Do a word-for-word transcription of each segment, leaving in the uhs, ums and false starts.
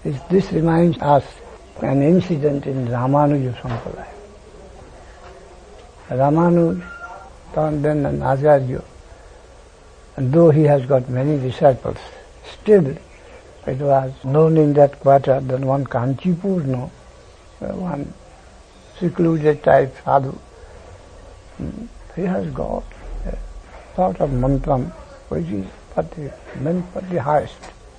This, this reminds us an incident in Ramanuja Sampradaya. Ramanuja, then an Acharya, and though he has got many disciples, still it was known in that quarter that one Kanchipurno, one secluded type sadhu, he has got a sort of mantram which is pretty, meant for the highest.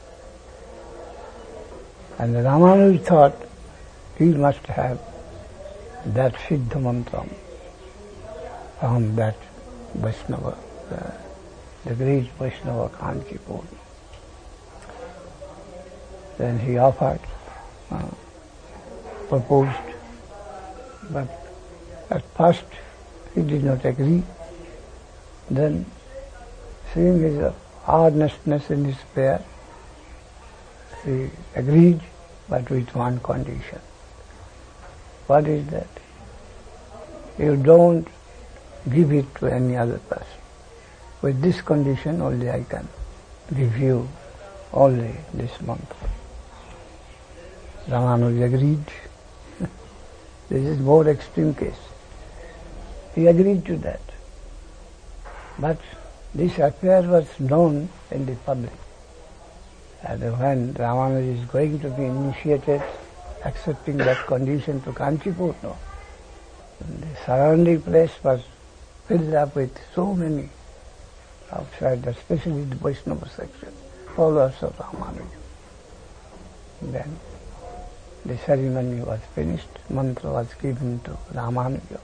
And Ramanuja thought he must have that Siddha mantram from that Vaishnava, the, the great Vaishnava Kanchipurna. Then he offered, uh, proposed, but at first he did not agree. Then, seeing his earnestness in his prayer, he agreed, but with one condition. What is that? You don't give it to any other person. With this condition only I can give you only this mantra. Ramanuja agreed. This is more extreme case. He agreed to that. But this affair was known in the public. And when Ramanuja is going to be initiated, accepting that condition to Kanchipurna, the surrounding place was filled up with so many outsiders, especially the Vaishnava section, followers of Ramanuja. Then the ceremony was finished, mantra was given to Ramanuja.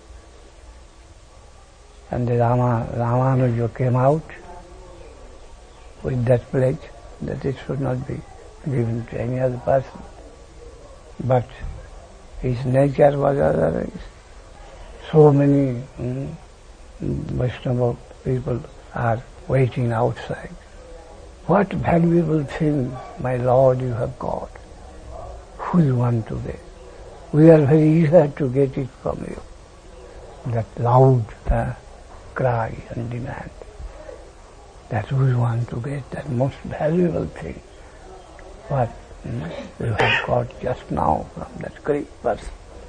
And the Rama, Ramanuja came out with that pledge that it should not be given to any other person. But his nature was otherwise. So many mm, Vaishnava people are waiting outside. What valuable thing, my Lord, you have got. Who you want to get? We are very eager to get it from you. That loud uh, cry and demand. That we want to get that most valuable thing. What mm, you have got just now from that great person.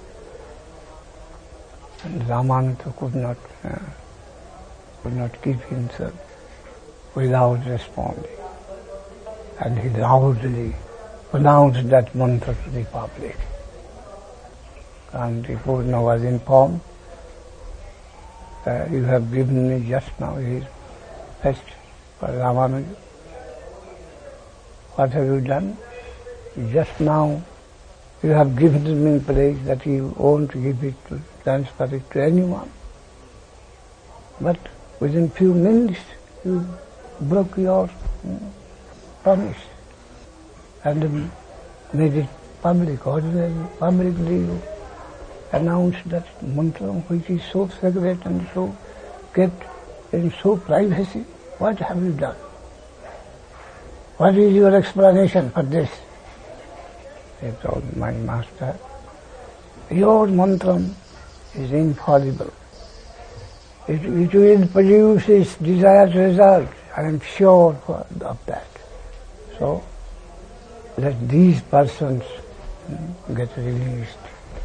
And Ramanuja could not, uh, could not keep himself without responding. And he loudly pronounced that mantra to the public. Kanchipurna was informed, uh, you have given me just now his fetch for Ramanuja. What have you done? Just now you have given me praise that you won't give it to, transfer it to anyone. But within few minutes you broke your mm, promise and made it public, ordinarily, publicly you announced that mantra which is so sacred and so kept in so privacy. What have you done? What is your explanation for this? He told my master, your mantra is infallible. It, it will produce its desired result. I am sure of that. So, let these persons get released.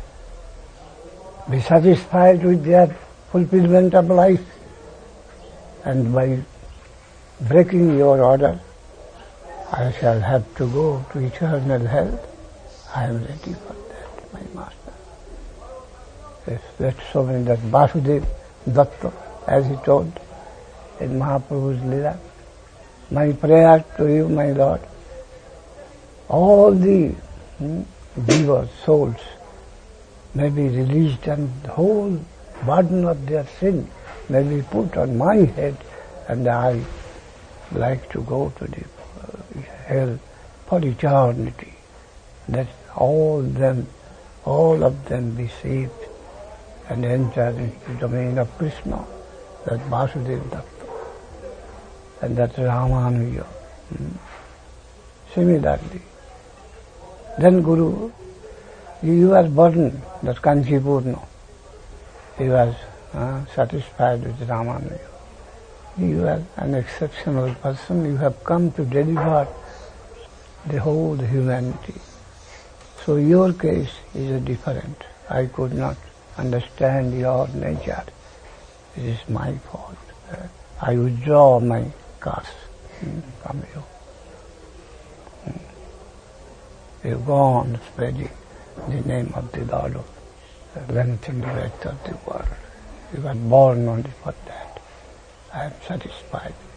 Be satisfied with their fulfillment of life, and by breaking your order, I shall have to go to eternal hell. I am ready for that, my master. Yes, that's so many, that Vasudeva Datta, as he told in Mahaprabhu's Lila, my prayer to you, my Lord, all the hmm, jivas, souls, may be released and the whole burden of their sin may be put on my head, and I like to go to the uh, hell for eternity. That all them, all of them be saved and enter into the domain of Krishna, that Vasudeva Datta, and that Ramanuja. Hmm. Similarly, then Guru, he was burdened, that Kanchipurna. He was uh, satisfied with Ramanuja. You are an exceptional person. You have come to deliver the whole humanity. So your case is different. I could not understand your nature. It is my fault. I withdraw my curse from you. You go on spreading the name of the Lord of the length and breadth of the world. You were born only for that. I am satisfied.